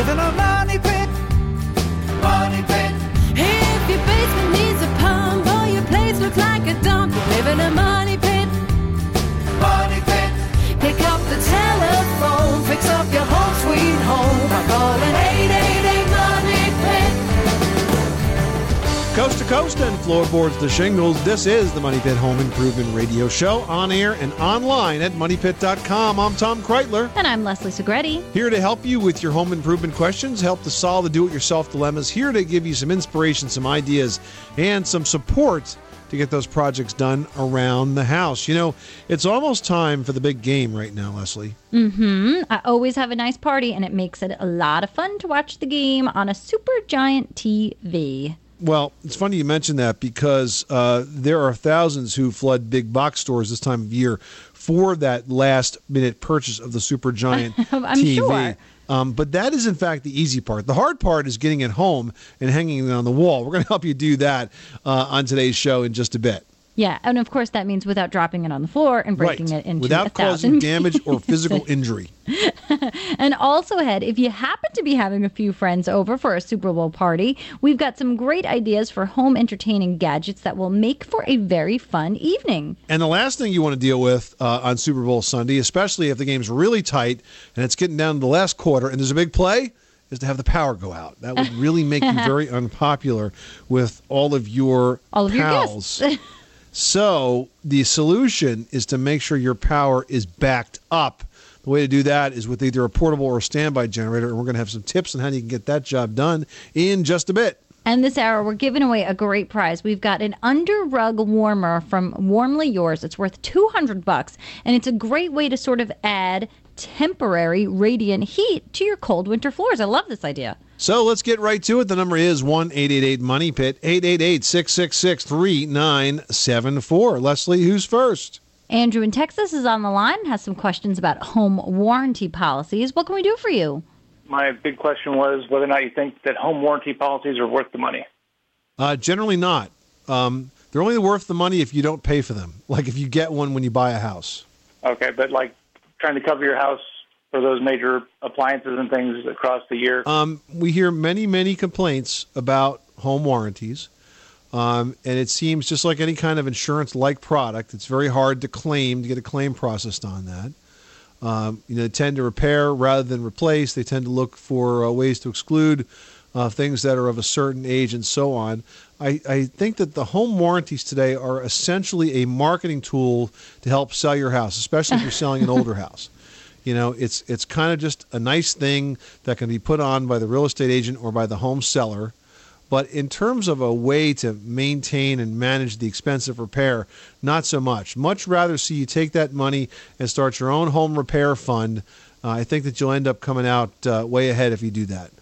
live in a money pit. Money pit. If your basement needs a pump or your place looks like a dump, you live in a money pit. Money pit. Pick up the telephone, fix up your home sweet home by calling 888 Money Pit. Coast to coast and floorboards to shingles, this is the Money Pit Home Improvement Radio Show, on air and online at moneypit.com. I'm Tom Kreitler. And I'm Leslie Segretti. Here to help you with your home improvement questions, help to solve the do-it-yourself dilemmas, here to give you some inspiration, some ideas, and some support to get those projects done around the house. You know, it's almost time for the big game right now, Leslie. I always have a nice party, and it makes it a lot of fun to watch the game on a super giant TV. Well, it's funny you mention that because there are thousands who flood big box stores this time of year for that last-minute purchase of the supergiant I'm TV. sure. But that is, in fact, the easy part. The hard part is getting it home and hanging it on the wall. We're going to help you do that on today's show in just a bit. Yeah, and of course that means without dropping it on the floor and breaking it into without causing damage or physical injury. And also, Ed, if you happen to be having a few friends over for a Super Bowl party, we've got some great ideas for home entertaining gadgets that will make for a very fun evening. And the last thing you want to deal with on Super Bowl Sunday, especially if the game's really tight and it's getting down to the last quarter and there's a big play, is to have the power go out. That would really make you very unpopular with all of your pals. Your guests. So the solution is to make sure your power is backed up. The way to do that is with either a portable or a standby generator, and we're going to have some tips on how you can get that job done in just a bit. And this hour, we're giving away a great prize. We've got an under-rug warmer from Warmly Yours. It's worth $200, and it's a great way to sort of add temporary radiant heat to your cold winter floors. I love this idea. So let's get right to it. The number is 1-888-MONEY-PIT, 888-666-3974. Leslie, who's first? Andrew in Texas is on the line and has some questions about home warranty policies. What can we do for you? My big question was whether or not you think that home warranty policies are worth the money. Generally not. They're only worth the money if you don't pay for them, like if you get one when you buy a house. Okay, but like trying to cover your house for those major appliances and things across the year? We hear many, many complaints about home warranties. And it seems just like any kind of insurance-like product, it's very hard to claim, to get a claim processed on that. They tend to repair rather than replace. They tend to look for ways to exclude things that are of a certain age and so on. I think that the home warranties today are essentially a marketing tool to help sell your house, especially if you're selling an older house. You know, it's kind of just a nice thing that can be put on by the real estate agent or by the home seller. But in terms of a way to maintain and manage the expensive repair, not so much. Much rather see you take that money and start your own home repair fund. I think that you'll end up coming out way ahead if you do that.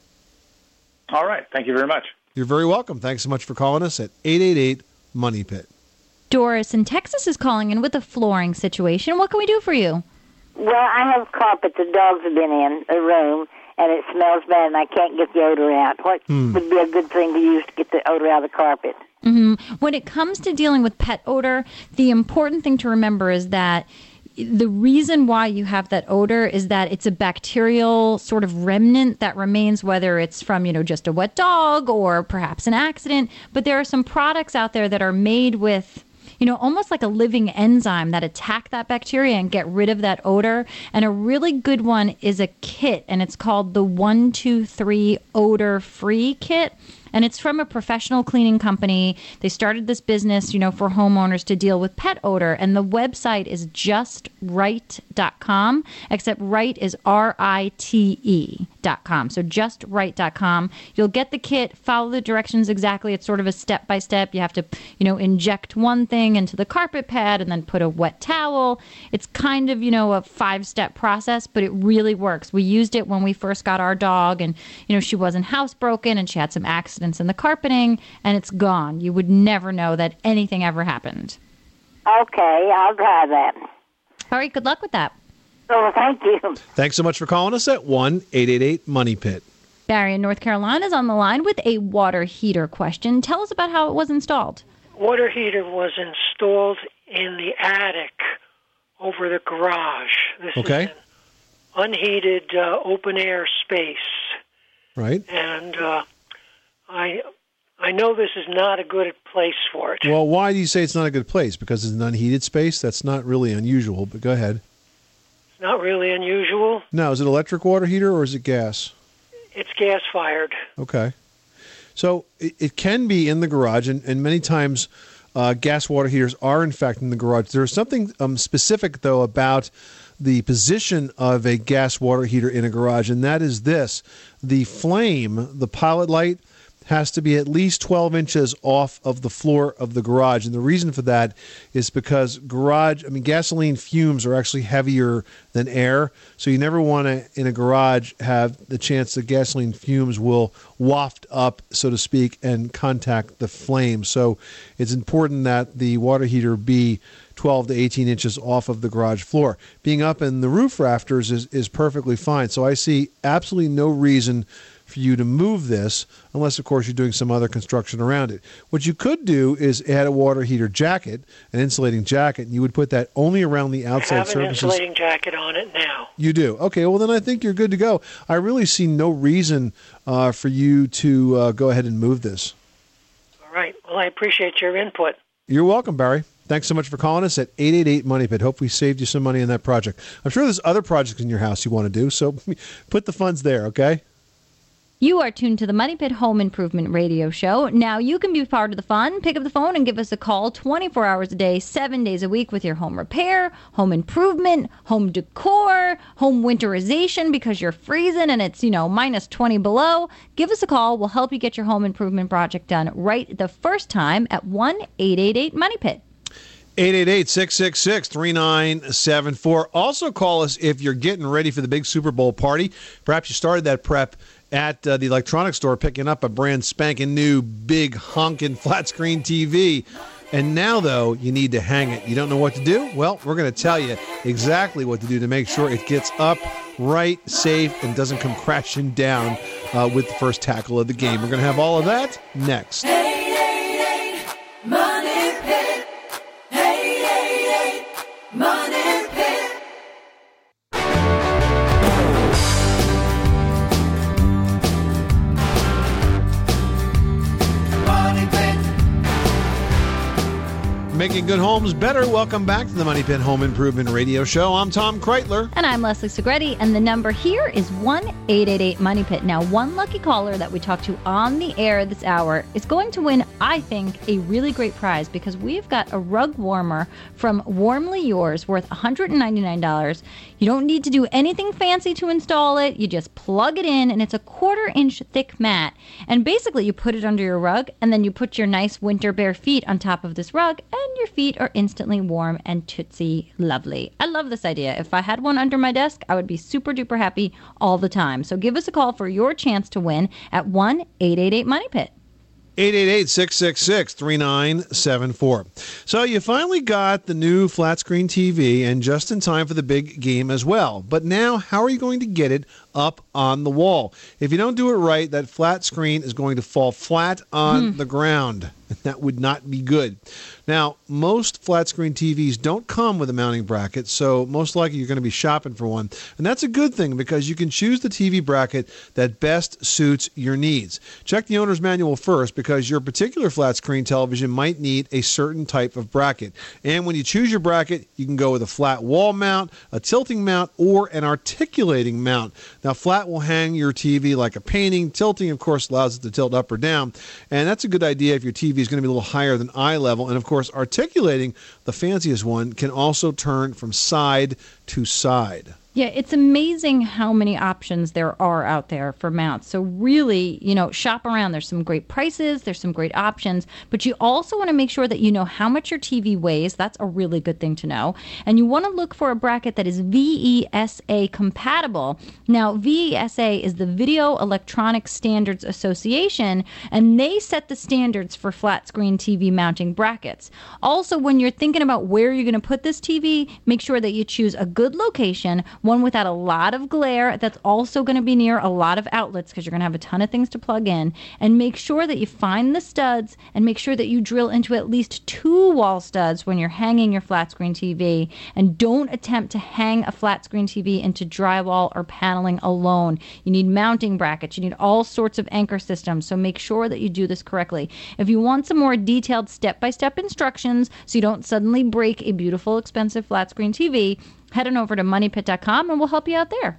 All right. Thank you very much. You're very welcome. Thanks so much for calling us at 888-MONEY-PIT. Doris in Texas is calling in with a flooring situation. What can we do for you? Well, I have carpet the dogs have been in a room, and it smells bad, and I can't get the odor out. What would be a good thing to use to get the odor out of the carpet? When it comes to dealing with pet odor, the important thing to remember is that the reason why you have that odor is that it's a bacterial sort of remnant that remains, whether it's from, just a wet dog or perhaps an accident. But there are some products out there that are made with almost like a living enzyme that attack that bacteria and get rid of that odor. And a really good one is a kit, and it's called the 1-2-3 Odor Free Kit. And it's from a professional cleaning company. They started this business, for homeowners to deal with pet odor. And the website is justright.com, except right is RITE.com. So justright.com. You'll get the kit, follow the directions exactly. It's sort of a step-by-step. You have to, inject one thing into the carpet pad and then put a wet towel. It's kind of, a 5-step process, but it really works. We used it when we first got our dog, and, she wasn't housebroken and she had some accidents in the carpeting, and it's gone. You would never know that anything ever happened. Okay, I'll try that. All right, good luck with that. Oh, thank you. Thanks so much for calling us at 1-888-MONEY-PIT. Barry in North Carolina is on the line with a water heater question. Tell us about how it was installed. Water heater was installed in the attic over the garage. This is an unheated open-air space. Right. And I know this is not a good place for it. Well, why do you say it's not a good place? Because it's an unheated space? That's not really unusual, but go ahead. It's not really unusual. No, is it electric water heater or is it gas? It's gas-fired. Okay. So it can be in the garage, and many times gas water heaters are, in fact, in the garage. There's something specific, though, about the position of a gas water heater in a garage, and that is this. The flame, the pilot light, has to be at least 12 inches off of the floor of the garage. And the reason for that is because gasoline fumes are actually heavier than air. So you never want to, in a garage, have the chance that gasoline fumes will waft up, so to speak, and contact the flame. So it's important that the water heater be 12 to 18 inches off of the garage floor. Being up in the roof rafters is perfectly fine. So I see absolutely no reason for you to move this, unless, of course, you're doing some other construction around it. What you could do is add a water heater jacket, an insulating jacket, and you would put that only around the outside surfaces. I have an insulating jacket on it now. You do? Okay, well, then I think you're good to go. I really see no reason for you to go ahead and move this. All right. Well, I appreciate your input. You're welcome, Barry. Thanks so much for calling us at 888 Money Pit. Hope we saved you some money on that project. I'm sure there's other projects in your house you want to do, so put the funds there, okay? You are tuned to the Money Pit Home Improvement Radio Show. Now, you can be part of the fun. Pick up the phone and give us a call 24 hours a day, 7 days a week with your home repair, home improvement, home decor, home winterization because you're freezing and it's, minus 20 below. Give us a call. We'll help you get your home improvement project done right the first time at 1-888-MONEY-PIT. 888-666-3974. Also call us if you're getting ready for the big Super Bowl party. Perhaps you started that prep at the electronics store picking up a brand spanking new big honking flat screen TV. And now, though, you need to hang it. You don't know what to do? Well, we're going to tell you exactly what to do to make sure it gets up right, safe, and doesn't come crashing down with the first tackle of the game. We're going to have all of that next. 888 Money Pit. 888 Money Pit. Money Pit. Making good homes better. Welcome back to the Money Pit Home Improvement Radio Show. I'm Tom Kreitler. And I'm Leslie Segretti, and the number here is 1-888-MONEY-PIT. Now, one lucky caller that we talked to on the air this hour is going to win, I think, a really great prize because we've got a rug warmer from Warmly Yours worth $199. You don't need to do anything fancy to install it. You just plug it in, and it's a 1/4-inch thick mat. And basically, you put it under your rug, and then you put your nice winter bare feet on top of this rug, and your feet are instantly warm and tootsie lovely. I love this idea. If I had one under my desk, I would be super duper happy all the time. So give us a call for your chance to win at 1-888-MONEY-PIT. 888-666-3974. So you finally got the new flat screen TV and just in time for the big game as well. But now, how are you going to get it up on the wall? If you don't do it right, that flat screen is going to fall flat on the ground. That would not be good. Now, most flat screen TVs don't come with a mounting bracket, so most likely you're going to be shopping for one. And that's a good thing because you can choose the TV bracket that best suits your needs. Check the owner's manual first because your particular flat screen television might need a certain type of bracket. And when you choose your bracket, you can go with a flat wall mount, a tilting mount, or an articulating mount. Now, flat will hang your TV like a painting. Tilting, of course, allows it to tilt up or down. And that's a good idea if your TV is going to be a little higher than eye level. And, of course, articulating, the fanciest one, can also turn from side to side. Yeah, it's amazing how many options there are out there for mounts. So really, shop around. There's some great prices. There's some great options. But you also want to make sure that you know how much your TV weighs. That's a really good thing to know. And you want to look for a bracket that is VESA compatible. Now, VESA is the Video Electronics Standards Association, and they set the standards for flat screen TV mounting brackets. Also, when you're thinking about where you're going to put this TV, make sure that you choose a good location one without a lot of glare that's also going to be near a lot of outlets because you're going to have a ton of things to plug in. And make sure that you find the studs and make sure that you drill into at least 2 wall studs when you're hanging your flat screen TV. And don't attempt to hang a flat screen TV into drywall or paneling alone. You need mounting brackets. You need all sorts of anchor systems. So make sure that you do this correctly. If you want some more detailed step-by-step instructions so you don't suddenly break a beautiful, expensive flat screen TV, head on over to moneypit.com and we'll help you out there.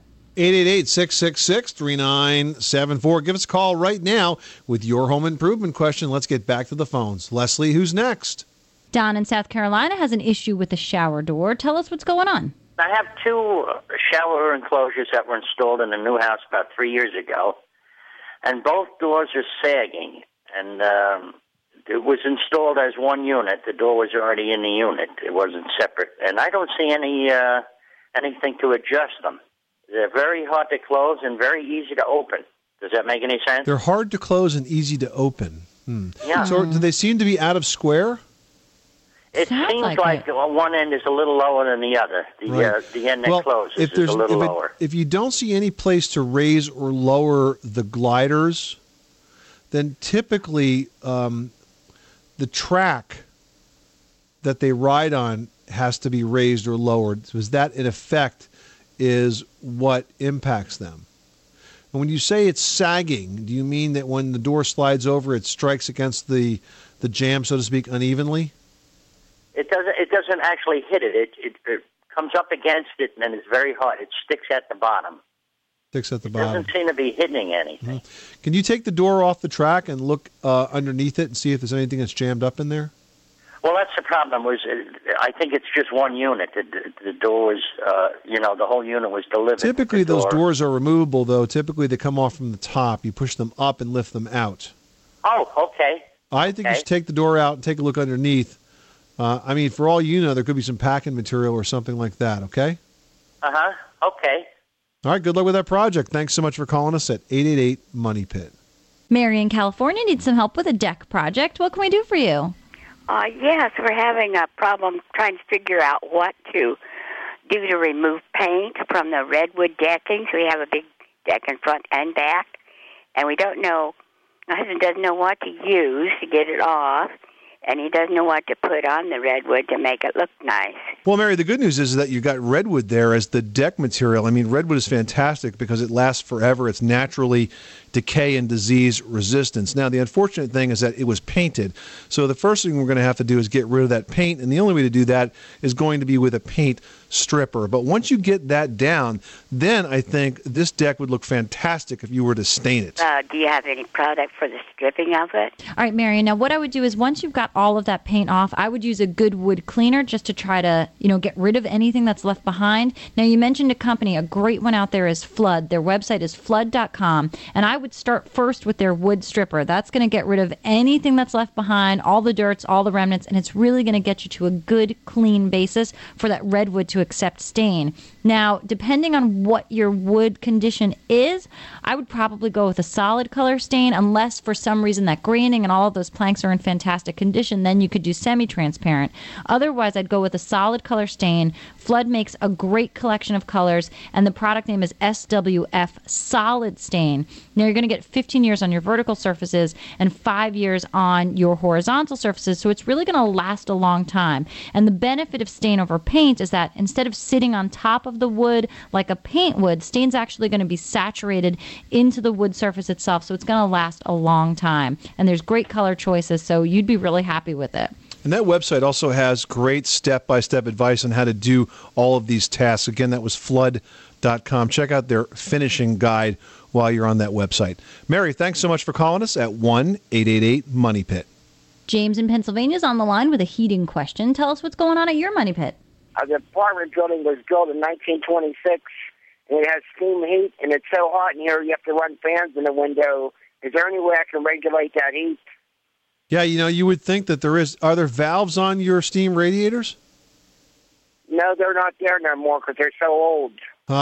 888-666-3974. Give us a call right now with your home improvement question. Let's get back to the phones. Leslie, who's next? Don in South Carolina has an issue with the shower door. Tell us what's going on. I have 2 shower enclosures that were installed in a new house about 3 years ago, and both doors are sagging. And it was installed as one unit. The door was already in the unit. It wasn't separate. And I don't see anything to adjust them. They're very hard to close and very easy to open. Does that make any sense? They're hard to close and easy to open. Yeah. So do they seem to be out of square? It seems like one end is a little lower than the other. The end that closes is a little lower. If you don't see any place to raise or lower the gliders, then typically the track that they ride on has to be raised or lowered. So that, in effect, is what impacts them. And when you say it's sagging, do you mean that when the door slides over, it strikes against the jamb, so to speak, unevenly? It doesn't actually hit it. It comes up against it, and then it's very hard. It sticks at the bottom. It doesn't seem to be hitting anything. Can you take the door off the track and look underneath it and see if there's anything that's jammed up in there? Well, that's the problem. I think it's just one unit. The door was, the whole unit was delivered. Typically, those doors are removable, though. Typically, they come off from the top. You push them up and lift them out. Oh, okay. I think you should take the door out and take a look underneath. For all you know, there could be some packing material or something like that, okay? Okay. All right, good luck with that project. Thanks so much for calling us at 888-MONEY-PIT. Mary in California needs some help with a deck project. What can we do for you? Yes, we're having a problem trying to figure out what to do to remove paint from the redwood decking. So we have a big deck in front and back, and we don't know. My husband doesn't know what to use to get it off, and he doesn't know what to put on the redwood to make it look nice. Well, Mary, the good news is that you got redwood there as the deck material. I mean, redwood is fantastic because it lasts forever. It's naturally decay and disease resistance. Now, the unfortunate thing is that it was painted. So the first thing we're going to have to do is get rid of that paint, and the only way to do that is going to be with a paint stripper. But once you get that down, then I think this deck would look fantastic if you were to stain it. Do you have any product for the stripping of it? All right, Mary. Now, what I would do is once you've got all of that paint off, I would use a good wood cleaner just to try to, get rid of anything that's left behind. Now, you mentioned a company. A great one out there is Flood. Their website is flood.com, and I would start first with their wood stripper. That's going to get rid of anything that's left behind, all the dirts, all the remnants, and it's really going to get you to a good, clean basis for that redwood to accept stain. Now, depending on what your wood condition is, I would probably go with a solid color stain, unless for some reason that graining and all of those planks are in fantastic condition, then you could do semi-transparent. Otherwise, I'd go with a solid color stain. Flood makes a great collection of colors, and the product name is SWF Solid Stain. Now, you're going to get 15 years on your vertical surfaces and 5 years on your horizontal surfaces, so it's really going to last a long time. And the benefit of stain over paint is that instead of sitting on top of the wood like a paint would, stain's actually going to be saturated into the wood surface itself, so it's going to last a long time. And there's great color choices, so you'd be really happy with it. And that website also has great step-by-step advice on how to do all of these tasks. Again, that was flood.com. Check out their finishing guide while you're on that website. Mary, thanks so much for calling us at 1-888-MONEY-PIT. James in Pennsylvania is on the line with a heating question. Tell us what's going on at your Money Pit. The apartment building was built in 1926, and it has steam heat, and it's so hot in here you have to run fans in the window. Is there any way I can regulate that heat? Yeah, you would think that there is. Are there valves on your steam radiators? No, they're not there no more because they're so old.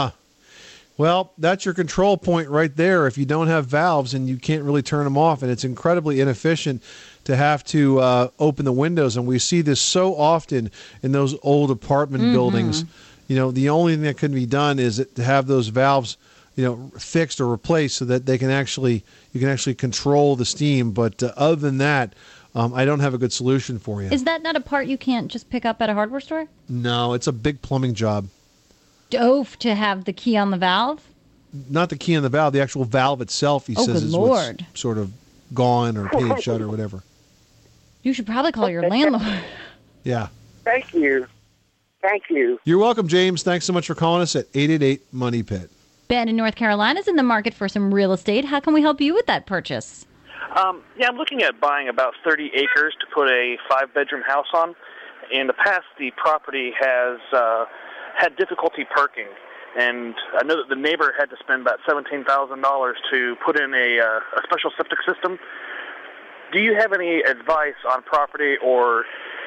Well, that's your control point right there. If you don't have valves and you can't really turn them off, and it's incredibly inefficient to have to open the windows, and we see this so often in those old apartment buildings. the only thing that can be done is to have those valves, fixed or replaced so that you can actually control the steam. But other than that, I don't have a good solution for you. Is that not a part you can't just pick up at a hardware store? No, it's a big plumbing job. To have the key on the valve? Not the key on the valve, the actual valve itself, he says, is Lord. what's sort of gone or painted shut or whatever. You should probably call your landlord. Yeah. Thank you. You're welcome, James. Thanks so much for calling us at 888-MONEY-PIT. Ben in North Carolina is in the market for some real estate. How can we help you with that purchase? I'm looking at buying about 30 acres to put a 5-bedroom house on. In the past, the property has had difficulty perking, and I know that the neighbor had to spend about $17,000 to put in a special septic system. Do you have any advice on property or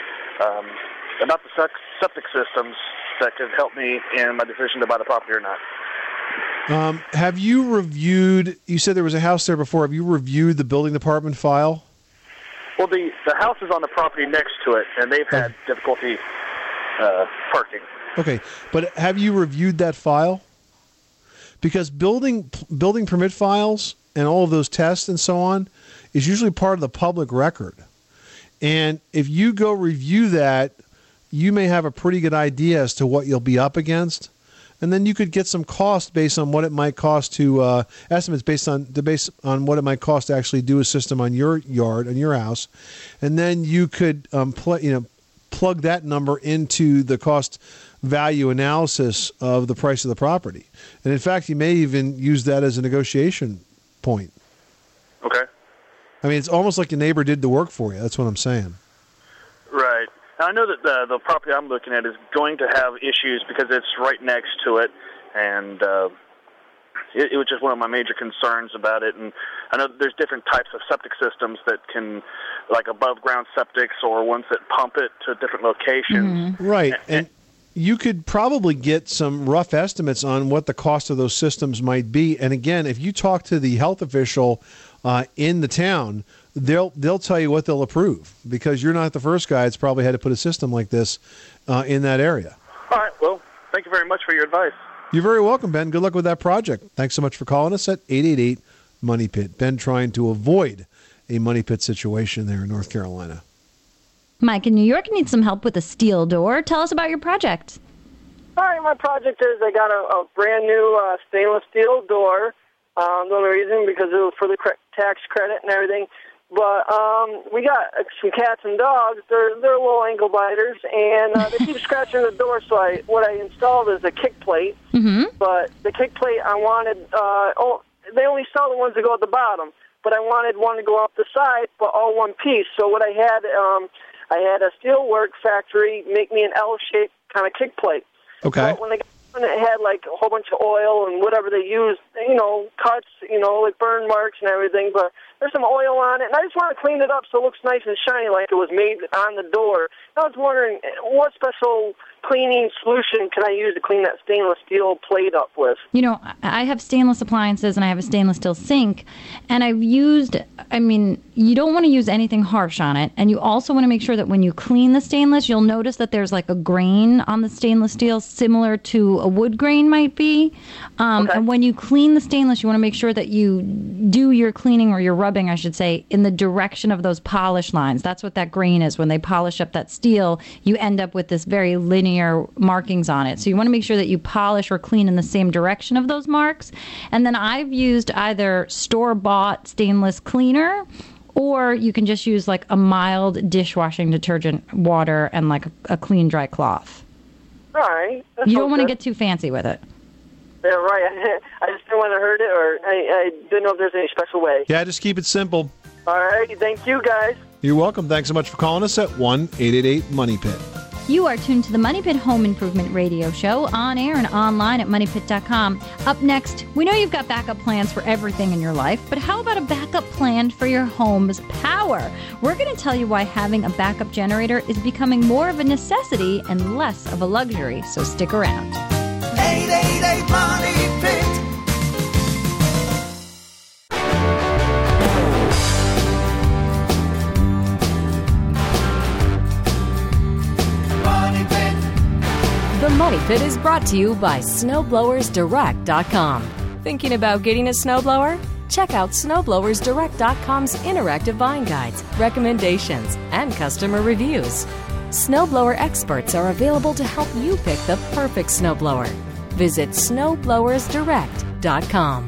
about the septic systems that could help me in my decision to buy the property or not? Have you reviewed, you said there was a house there before, have you reviewed the building department file? Well, the house is on the property next to it, and they've had difficulty parking. Okay, but have you reviewed that file? Because building permit files and all of those tests and so on is usually part of the public record. And if you go review that, you may have a pretty good idea as to what you'll be up against. And then you could get some cost based on what it might cost to estimates based on what it might cost to actually do a system on your yard, on your house, and then you could plug that number into the cost value analysis of the price of the property. And in fact, you may even use that as a negotiation point. Okay. I mean, it's almost like your neighbor did the work for you. That's what I'm saying. Right. Now, I know that the property I'm looking at is going to have issues because it's right next to it, and it was just one of my major concerns about it. And I know that there's different types of septic systems that can, like above-ground septics or ones that pump it to different locations. Mm-hmm. Right. And you could probably get some rough estimates on what the cost of those systems might be. And again, if you talk to the health official in the town, they'll tell you what they'll approve, because you're not the first guy that's probably had to put a system like this in that area. All right. Well, thank you very much for your advice. You're very welcome, Ben. Good luck with that project. Thanks so much for calling us at 888-MONEY-PIT. Ben trying to avoid a money pit situation there in North Carolina. Mike in New York needs some help with a steel door. Tell us about your project. All right, my project is I got a brand new stainless steel door. The only reason because it was for the tax credit and everything. But we got some cats and dogs. They're little ankle biters, and they keep scratching the door. So what I installed is a kick plate. Mm-hmm. But the kick plate I wanted, they only sell the ones that go at the bottom. But I wanted one to go up the side, but all one piece. So what I had a steelwork factory make me an L-shaped kind of kick plate. Okay. But when they got one, it had like a whole bunch of oil and whatever they used, cuts, like burn marks and everything. But there's some oil on it, and I just want to clean it up so it looks nice and shiny like it was made on the door. I was wondering what special cleaning solution can I use to clean that stainless steel plate up with? I have stainless appliances and I have a stainless steel sink, and you don't want to use anything harsh on it, and you also want to make sure that when you clean the stainless, you'll notice that there's like a grain on the stainless steel similar to a wood grain might be. Okay. And when you clean the stainless, you want to make sure that you do your cleaning, or your rubbing, I should say, in the direction of those polish lines. That's what that grain is. When they polish up that steel, you end up with this very linear markings on it. So you want to make sure that you polish or clean in the same direction of those marks. And then I've used either store-bought stainless cleaner, or you can just use like a mild dishwashing detergent water and like a clean, dry cloth. All right. You don't want to get too fancy with it. Yeah, right. I just didn't want to hurt it, or I didn't know if there's any special way. Yeah, just keep it simple. All right. Thank you, guys. You're welcome. Thanks so much for calling us at 1-888-MONEY-PIT. You are tuned to the Money Pit Home Improvement Radio Show, on air and online at MoneyPit.com. Up next, we know you've got backup plans for everything in your life, but how about a backup plan for your home's power? We're going to tell you why having a backup generator is becoming more of a necessity and less of a luxury, so stick around. 888-MONEY-PIT. The Money Pit is brought to you by SnowBlowersDirect.com. Thinking about getting a snowblower? Check out SnowBlowersDirect.com's interactive buying guides, recommendations, and customer reviews. Snowblower experts are available to help you pick the perfect snowblower. Visit SnowBlowersDirect.com.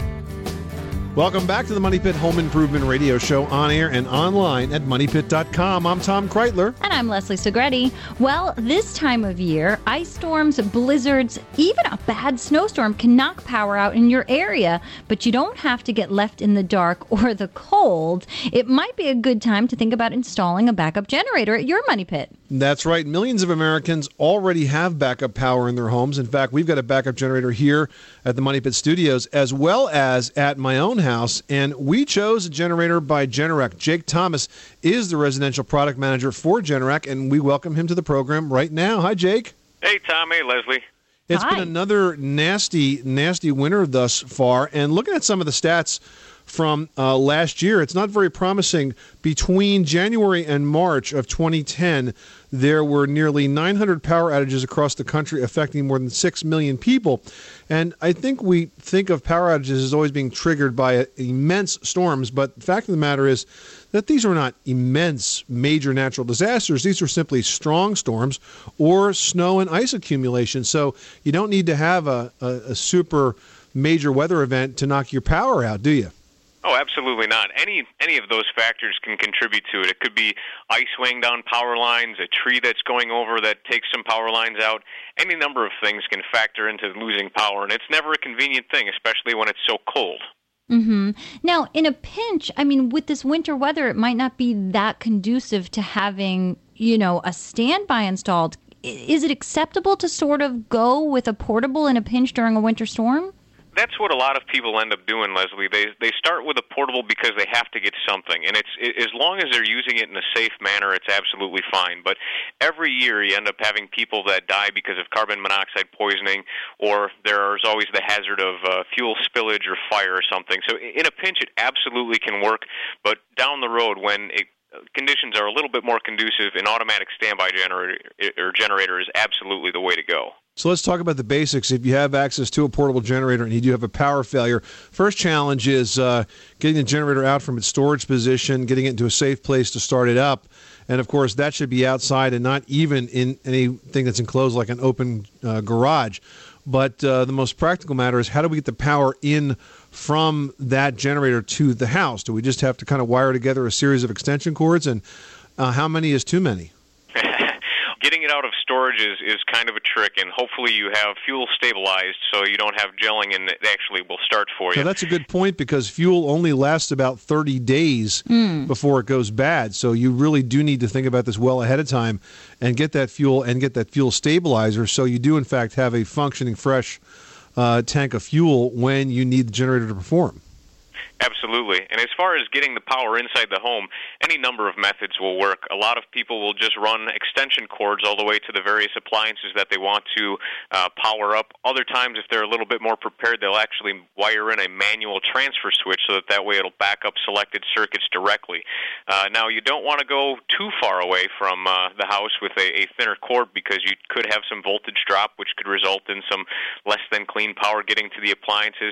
Welcome back to the Money Pit Home Improvement Radio Show, on air and online at MoneyPit.com. I'm Tom Kreitler. And I'm Leslie Segretti. Well, this time of year, ice storms, blizzards, even a bad snowstorm can knock power out in your area. But you don't have to get left in the dark or the cold. It might be a good time to think about installing a backup generator at your Money Pit. That's right. Millions of Americans already have backup power in their homes. In fact, we've got a backup generator here at the Money Pit Studios, as well as at my own house, and we chose a generator by Generac. Jake Thomas is the residential product manager for Generac, and we welcome him to the program right now. Hi, Jake. Hey, Tom. Hey, Leslie. It's been another nasty winter thus far, and looking at some of the stats from last year, it's not very promising. Between January and March of 2010, there were nearly 900 power outages across the country, affecting more than 6 million people. And I think we think of power outages as always being triggered by immense storms, but the fact of the matter is that these are not immense major natural disasters. These are simply strong storms or snow and ice accumulation. So you don't need to have a super major weather event to knock your power out, do you? Oh, absolutely not. Any of those factors can contribute to it. It could be ice weighing down power lines, a tree that's going over that takes some power lines out. Any number of things can factor into losing power, and it's never a convenient thing, especially when it's so cold. Mm-hmm. Now, in a pinch, I mean, with this winter weather, it might not be that conducive to having, a standby installed. Is it acceptable to sort of go with a portable in a pinch during a winter storm? That's what a lot of people end up doing, Leslie. They start with a portable because they have to get something, and it's as long as they're using it in a safe manner, it's absolutely fine. But every year you end up having people that die because of carbon monoxide poisoning, or there's always the hazard of fuel spillage or fire or something. So in a pinch, it absolutely can work, but down the road when conditions are a little bit more conducive, an automatic standby generator is absolutely the way to go. So let's talk about the basics. If you have access to a portable generator and you do have a power failure, first challenge is getting the generator out from its storage position, getting it into a safe place to start it up. And, of course, that should be outside and not even in anything that's enclosed like an open garage. But the most practical matter is how do we get the power in from that generator to the house? Do we just have to kind of wire together a series of extension cords? And how many is too many? Getting it out of storage is kind of a trick, and hopefully you have fuel stabilized so you don't have gelling and it actually will start for you. Now, that's a good point because fuel only lasts about 30 days before it goes bad. So you really do need to think about this well ahead of time and get that fuel stabilizer so you do, in fact, have a functioning fresh tank of fuel when you need the generator to perform. Absolutely. And as far as getting the power inside the home, any number of methods will work. A lot of people will just run extension cords all the way to the various appliances that they want to power up. Other times, if they're a little bit more prepared, they'll actually wire in a manual transfer switch so that way it'll back up selected circuits directly. Now, you don't want to go too far away from the house with a thinner cord because you could have some voltage drop, which could result in some less than clean power getting to the appliances.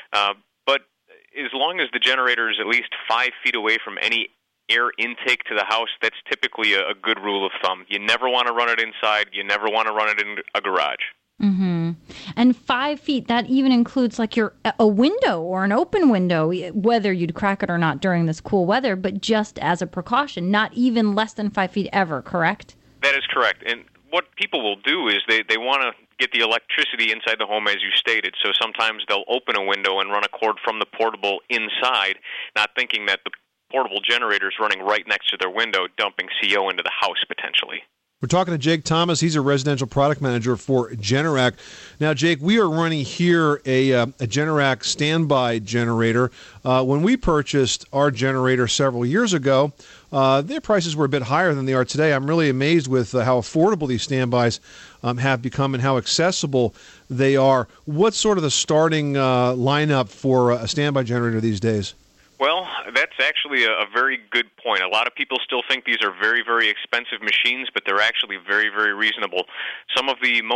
But as long as the generator is at least 5 feet away from any air intake to the house, that's typically a good rule of thumb. You never want to run it inside. You never want to run it in a garage. Mm-hmm. And 5 feet, that even includes like a window or an open window, whether you'd crack it or not during this cool weather, but just as a precaution, not even less than 5 feet ever, correct? That is correct. And what people will do is they want to get the electricity inside the home as you stated. So sometimes they'll open a window and run a cord from the portable inside, not thinking that the portable generator is running right next to their window, dumping CO into the house potentially. We're talking to Jake Thomas. He's a residential product manager for Generac. Now, Jake, we are running here a Generac standby generator. When we purchased our generator several years ago, their prices were a bit higher than they are today. I'm really amazed with how affordable these standbys have become and how accessible they are. What's sort of the starting lineup for a standby generator these days? Well, that's actually a very good point. A lot of people still think these are very, very expensive machines, but they're actually very, very reasonable. Some of the most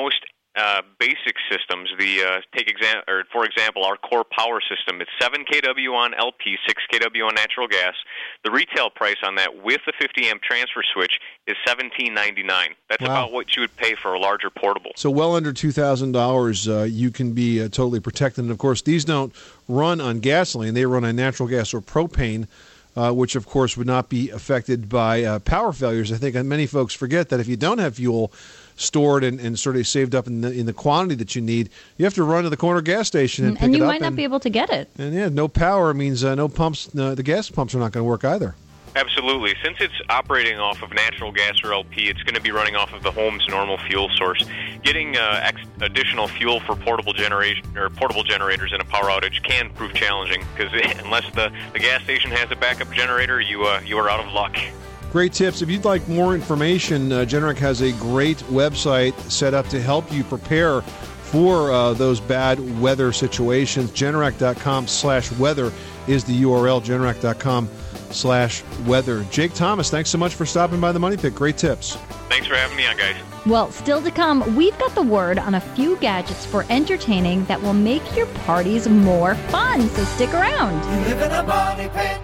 basic systems. For example, our core power system. It's 7 kW on LP, 6 kW on natural gas. The retail price on that with the 50 amp transfer switch is $17.99. That's about what you would pay for a larger portable. So well under $2,000, you can be totally protected. And of course, these don't run on gasoline; they run on natural gas or propane. Which, of course, would not be affected by power failures. I think many folks forget that if you don't have fuel stored and sort of saved up in the quantity that you need, you have to run to the corner gas station and pick it up. And you might not be able to get it. And yeah, no power means no pumps. The gas pumps are not going to work either. Absolutely. Since it's operating off of natural gas or LP, it's going to be running off of the home's normal fuel source. Getting additional fuel for portable generators in a power outage can prove challenging because unless the gas station has a backup generator, you are out of luck. Great tips. If you'd like more information, Generac has a great website set up to help you prepare for those bad weather situations. Generac.com/weather is the URL. Generac.com/weather. Jake Thomas, thanks so much for stopping by the Money Pit. Great tips. Thanks for having me on, guys. Well, still to come, we've got the word on a few gadgets for entertaining that will make your parties more fun, so stick around. You live in a Money Pit.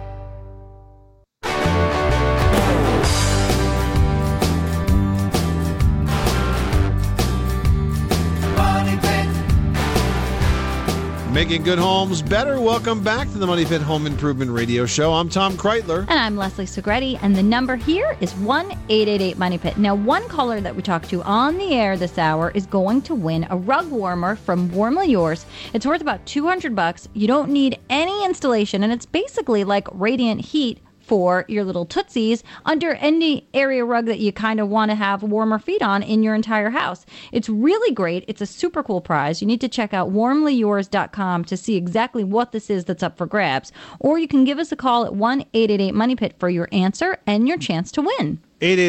Making good homes better. Welcome back to the Money Pit Home Improvement Radio Show. I'm Tom Kreitler. And I'm Leslie Segretti. And the number here is 1-888-MONEY-PIT. Now, one caller that we talked to on the air this hour is going to win a rug warmer from Warmly Yours. It's worth about $200. You don't need any installation, and it's basically like radiant heat for your little tootsies under any area rug that you kind of want to have warmer feet on in your entire house. It's really great. It's a super cool prize. You need to check out warmlyyours.com to see exactly what this is that's up for grabs. Or you can give us a call at 1-888-MONEY-PIT for your answer and your chance to win.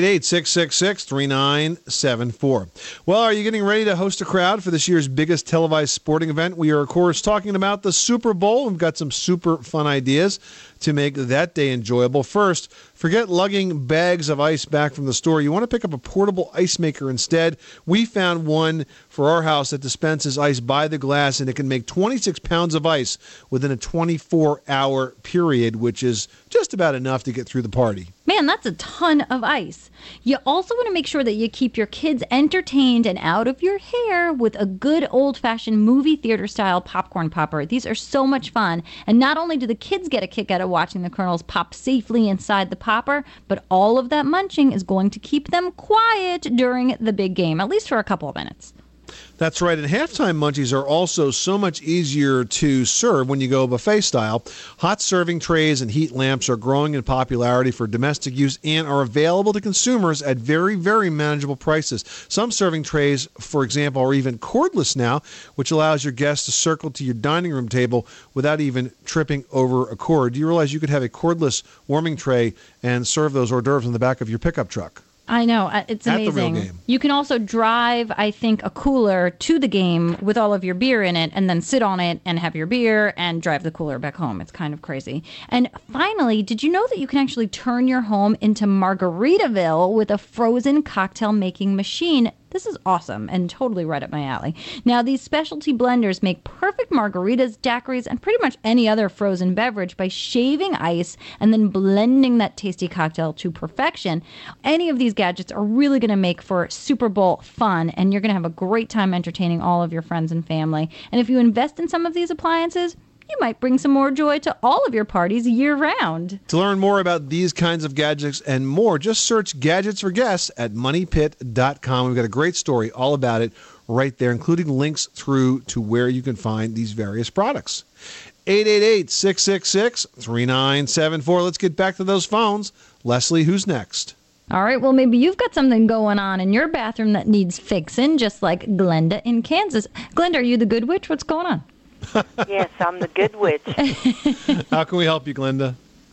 888-666-3974. Well, are you getting ready to host a crowd for this year's biggest televised sporting event? We are, of course, talking about the Super Bowl. We've got some super fun ideas to make that day enjoyable. First, forget lugging bags of ice back from the store. You want to pick up a portable ice maker instead. We found one for our house that dispenses ice by the glass, and it can make 26 pounds of ice within a 24-hour period, which is just about enough to get through the party. Man, that's a ton of ice. You also want to make sure that you keep your kids entertained and out of your hair with a good old-fashioned movie theater-style popcorn popper. These are so much fun. And not only do the kids get a kick out of watching the kernels pop safely inside the popper, but all of that munching is going to keep them quiet during the big game, at least for a couple of minutes. That's right, and halftime munchies are also so much easier to serve when you go buffet style. Hot serving trays and heat lamps are growing in popularity for domestic use and are available to consumers at very, very manageable prices. Some serving trays, for example, are even cordless now, which allows your guests to circle to your dining room table without even tripping over a cord. Do you realize you could have a cordless warming tray and serve those hors d'oeuvres in the back of your pickup truck? I know. It's amazing. At the real game. You can also drive, I think, a cooler to the game with all of your beer in it and then sit on it and have your beer and drive the cooler back home. It's kind of crazy. And finally, did you know that you can actually turn your home into Margaritaville with a frozen cocktail making machine? This is awesome and totally right up my alley. Now, these specialty blenders make perfect margaritas, daiquiris, and pretty much any other frozen beverage by shaving ice and then blending that tasty cocktail to perfection. Any of these gadgets are really going to make for Super Bowl fun, and you're going to have a great time entertaining all of your friends and family. And if you invest in some of these appliances, you might bring some more joy to all of your parties year-round. To learn more about these kinds of gadgets and more, just search Gadgets for Guests at MoneyPit.com. We've got a great story all about it right there, including links through to where you can find these various products. 888-666-3974. Let's get back to those phones. Leslie, who's next? All right, well, maybe you've got something going on in your bathroom that needs fixing, just like Glenda in Kansas. Glenda, are you the good witch? What's going on? Yes, I'm the good witch. How can we help you, Glenda?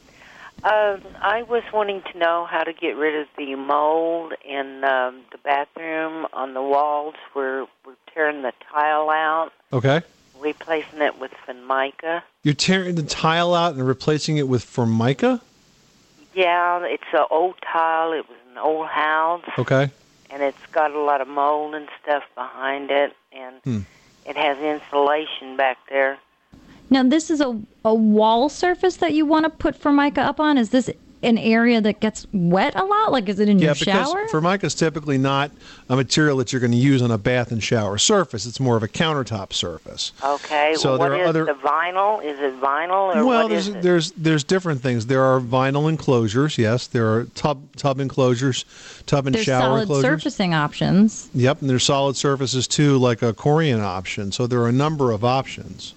I was wanting to know how to get rid of the mold in the bathroom on the walls. We're tearing the tile out. Okay. Replacing it with Formica. You're tearing the tile out and replacing it with Formica? Yeah, it's an old tile. It was an old house. Okay. and it's got a lot of mold and stuff behind it, and it has insulation back there. Now, this is a wall surface that you want to put Formica up on? Is this an area that gets wet a lot? Like, is it in your shower? Yeah, because Formica is typically not a material that you're going to use on a bath and shower surface. It's more of a countertop surface. Okay. So what there are is other the vinyl? Is it vinyl or well, what is it? there's different things. There are vinyl enclosures. Yes, there are tub enclosures, tub and There's shower solid enclosures. surfacing options. Yep, and there's solid surfaces too, like a Corian option. So there are a number of options.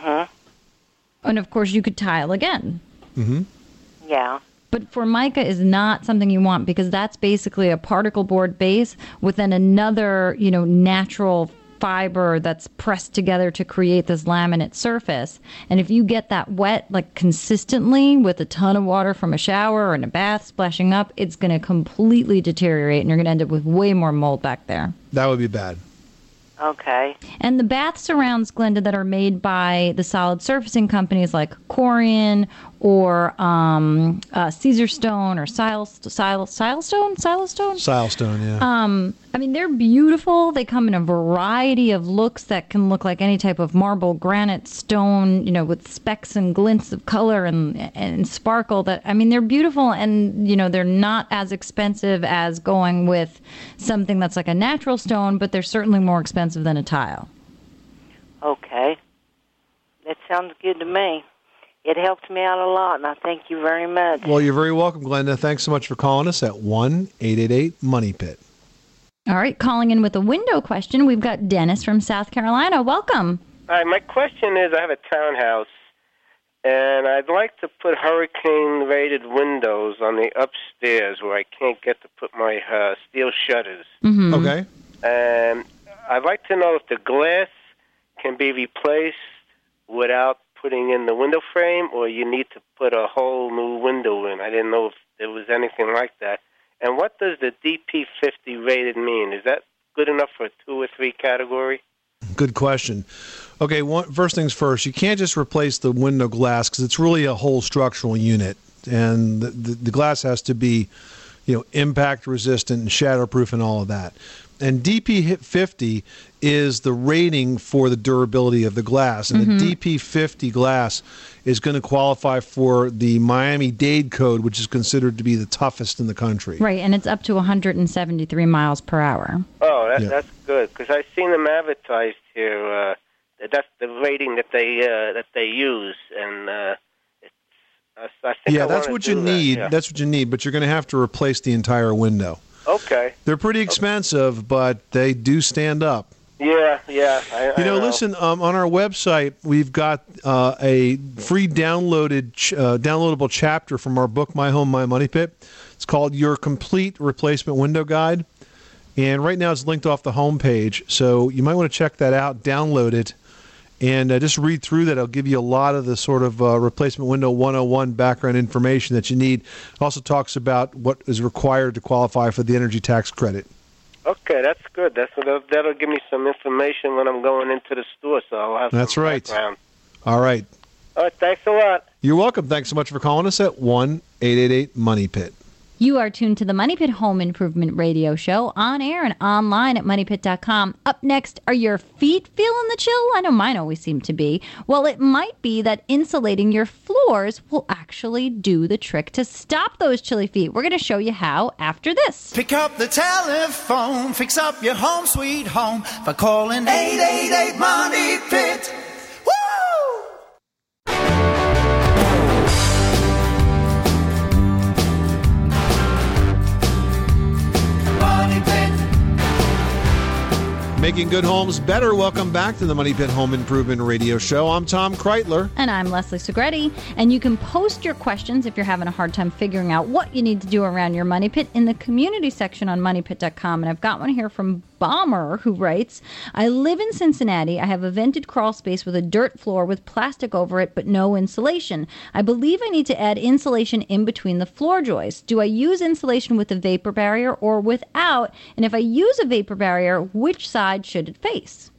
And, of course, you could tile again. Yeah. But Formica is not something you want because that's basically a particle board base with then another, natural fiber that's pressed together to create this laminate surface. And if you get that wet, like, consistently with a ton of water from a shower or in a bath splashing up, it's going to completely deteriorate and you're going to end up with way more mold back there. That would be bad. Okay. And the bath surrounds, Glenda, that are made by the solid surfacing companies like Corian or Caesar Stone or Silestone? Silestone, yeah. I mean, they're beautiful. They come in a variety of looks that can look like any type of marble, granite, stone, with specks and glints of color and sparkle. They're beautiful, and, they're not as expensive as going with something that's like a natural stone, but they're certainly more expensive than a tile. Okay. That sounds good to me. It helped me out a lot, and I thank you very much. Well, you're very welcome, Glenda. Thanks so much for calling us at 1-888-MONEY-PIT. All right, calling in with a window question, we've got Dennis from South Carolina. Welcome. Hi, my question is, I have a townhouse, and I'd like to put hurricane-rated windows on the upstairs where I can't get to put my steel shutters. Okay. And I'd like to know if the glass can be replaced without putting in the window frame, or you need to put a whole new window in. I didn't know if there was anything like that. And what does the DP50 rated mean? Is that good enough for a 2 or 3 category? Good question. Okay, first things first, you can't just replace the window glass because it's really a whole structural unit. And the glass has to be, impact resistant and shatterproof and all of that. And DP50 is the rating for the durability of the glass. And the DP50 glass is going to qualify for the Miami-Dade code, which is considered to be the toughest in the country. Right, and it's up to 173 miles per hour. Oh, that's good, because I've seen them advertised here. That's the rating that they use, and I think that's what you need. That's what you need, but you're going to have to replace the entire window. Okay. They're pretty expensive, but they do stand up. Yeah. I know. Listen, on our website, we've got a free downloadable chapter from our book, My Home, My Money Pit. It's called Your Complete Replacement Window Guide. And right now it's linked off the homepage, so you might want to check that out, download it, and just read through that. It'll give you a lot of the sort of replacement window 101 background information that you need. It also talks about what is required to qualify for the energy tax credit. Okay, that's good. That'll give me some information when I'm going into the store, so I'll have That's some right. background. All right. All right, thanks a lot. You're welcome. Thanks so much for calling us at 1-888-MONEY-PIT. You are tuned to the Money Pit Home Improvement Radio Show on air and online at MoneyPit.com. Up next, are your feet feeling the chill? I know mine always seem to be. Well, it might be that insulating your floors will actually do the trick to stop those chilly feet. We're going to show you how after this. Pick up the telephone, fix up your home sweet home by calling 888-MONEY-PIT. Making good homes better. Welcome back to the Money Pit Home Improvement Radio Show. I'm Tom Kreitler. And I'm Leslie Segretti. And you can post your questions if you're having a hard time figuring out what you need to do around your money pit in the community section on MoneyPit.com. And I've got one here from Bomber, who writes, I live in Cincinnati. I have a vented crawl space with a dirt floor with plastic over it, but no insulation. I believe I need to add insulation in between the floor joists. Do I use insulation with a vapor barrier or without? And if I use a vapor barrier, which side should it face?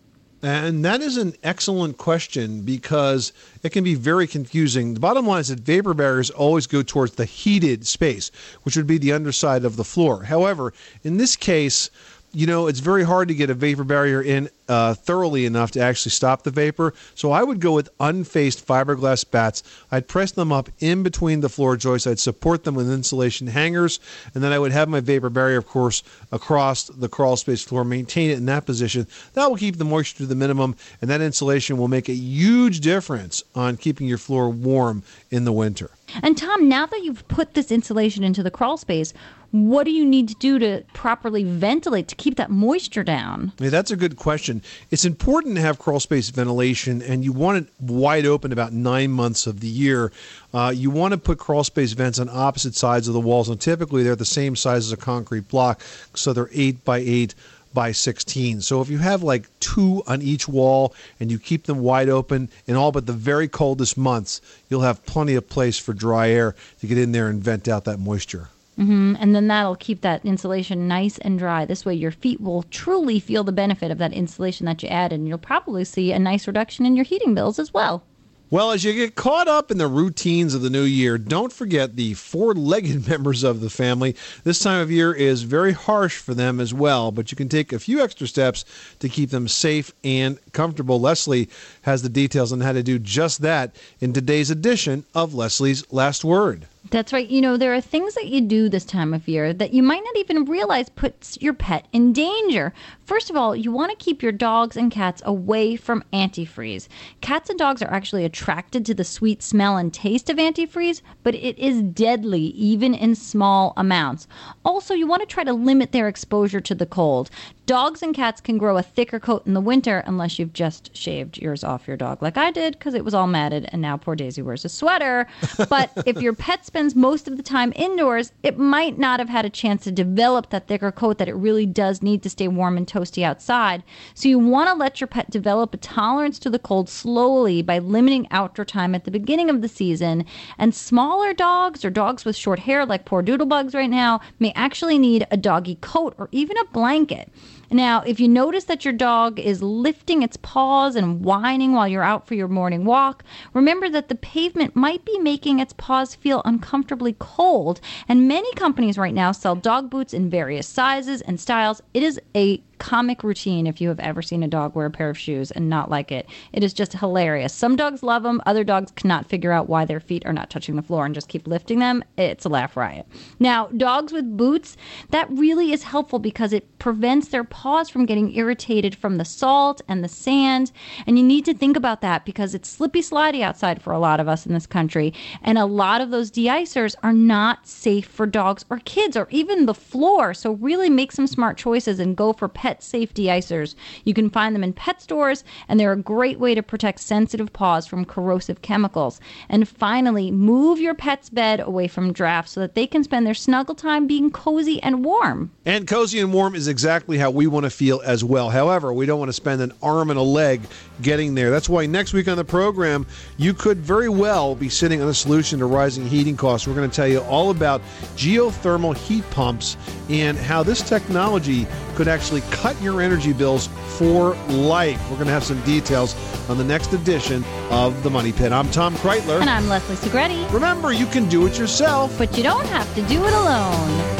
And that is an excellent question because it can be very confusing. The bottom line is that vapor barriers always go towards the heated space, which would be the underside of the floor. However, in this case, it's very hard to get a vapor barrier in thoroughly enough to actually stop the vapor. So I would go with unfaced fiberglass bats. I'd press them up in between the floor joists. I'd support them with insulation hangers. And then I would have my vapor barrier, of course, across the crawl space floor, maintain it in that position. That will keep the moisture to the minimum, and that insulation will make a huge difference on keeping your floor warm in the winter. And Tom, now that you've put this insulation into the crawl space, what do you need to do to properly ventilate to keep that moisture down? Yeah, that's a good question. It's important to have crawl space ventilation, and you want it wide open about 9 months of the year. You want to put crawl space vents on opposite sides of the walls, and typically they're the same size as a concrete block, so they're 8 by 8 by 16. So if you have like 2 on each wall and you keep them wide open in all but the very coldest months, you'll have plenty of place for dry air to get in there and vent out that moisture. Mm-hmm. And then that'll keep that insulation nice and dry. This way your feet will truly feel the benefit of that insulation that you added, and you'll probably see a nice reduction in your heating bills as well. Well, as you get caught up in the routines of the new year, don't forget the four-legged members of the family. This time of year is very harsh for them as well, but you can take a few extra steps to keep them safe and comfortable. Leslie has the details on how to do just that in today's edition of Leslie's Last Word. That's right. There are things that you do this time of year that you might not even realize puts your pet in danger. First of all, you want to keep your dogs and cats away from antifreeze. Cats and dogs are actually attracted to the sweet smell and taste of antifreeze, but it is deadly even in small amounts. Also, you want to try to limit their exposure to the cold. Dogs and cats can grow a thicker coat in the winter unless you've just shaved yours off your dog like I did because it was all matted and now poor Daisy wears a sweater. But if your pet spends most of the time indoors, it might not have had a chance to develop that thicker coat that it really does need to stay warm and toasty outside. So you want to let your pet develop a tolerance to the cold slowly by limiting outdoor time at the beginning of the season. And smaller dogs or dogs with short hair like poor Doodlebugs right now may actually need a doggy coat or even a blanket. Now, if you notice that your dog is lifting its paws and whining while you're out for your morning walk, remember that the pavement might be making its paws feel uncomfortably cold. And many companies right now sell dog boots in various sizes and styles. It is a comic routine if you have ever seen a dog wear a pair of shoes and not like it. It is just hilarious. Some dogs love them. Other dogs cannot figure out why their feet are not touching the floor and just keep lifting them. It's a laugh riot. Now, dogs with boots, that really is helpful because it prevents their paws from getting irritated from the salt and the sand. And you need to think about that because it's slippy slidey outside for a lot of us in this country. And a lot of those de-icers are not safe for dogs or kids or even the floor. So really make some smart choices and go for pet safe de-icers. You can find them in pet stores, and they're a great way to protect sensitive paws from corrosive chemicals. And finally, move your pet's bed away from drafts so that they can spend their snuggle time being cozy and warm. And cozy and warm is exactly how we want to feel as well. However, we don't want to spend an arm and a leg getting there. That's why next week on the program, you could very well be sitting on a solution to rising heating costs. We're going to tell you all about geothermal heat pumps and how this technology could actually cut your energy bills for life. We're going to have some details on the next edition of The Money Pit. I'm Tom Kreitler. And I'm Leslie Segretti. Remember, you can do it yourself, but you don't have to do it alone.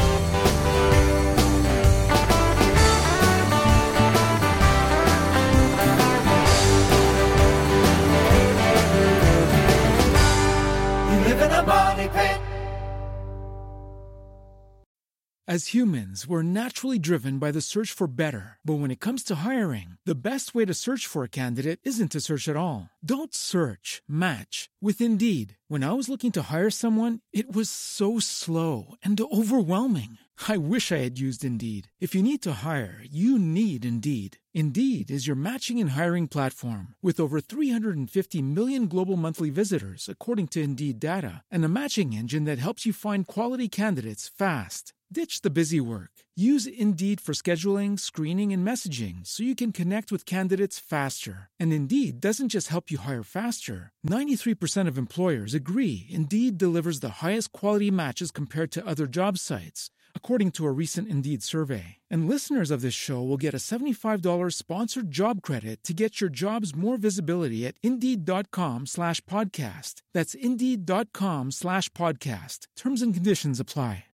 As humans, we're naturally driven by the search for better. But when it comes to hiring, the best way to search for a candidate isn't to search at all. Don't search, match with Indeed. When I was looking to hire someone, it was so slow and overwhelming. I wish I had used Indeed. If you need to hire, you need Indeed. Indeed is your matching and hiring platform with over 350 million global monthly visitors, according to Indeed data, and a matching engine that helps you find quality candidates fast. Ditch the busy work. Use Indeed for scheduling, screening, and messaging so you can connect with candidates faster. And Indeed doesn't just help you hire faster. 93% of employers agree Indeed delivers the highest quality matches compared to other job sites, according to a recent Indeed survey. And listeners of this show will get a $75 sponsored job credit to get your jobs more visibility at Indeed.com/podcast. That's Indeed.com/podcast. Terms and conditions apply.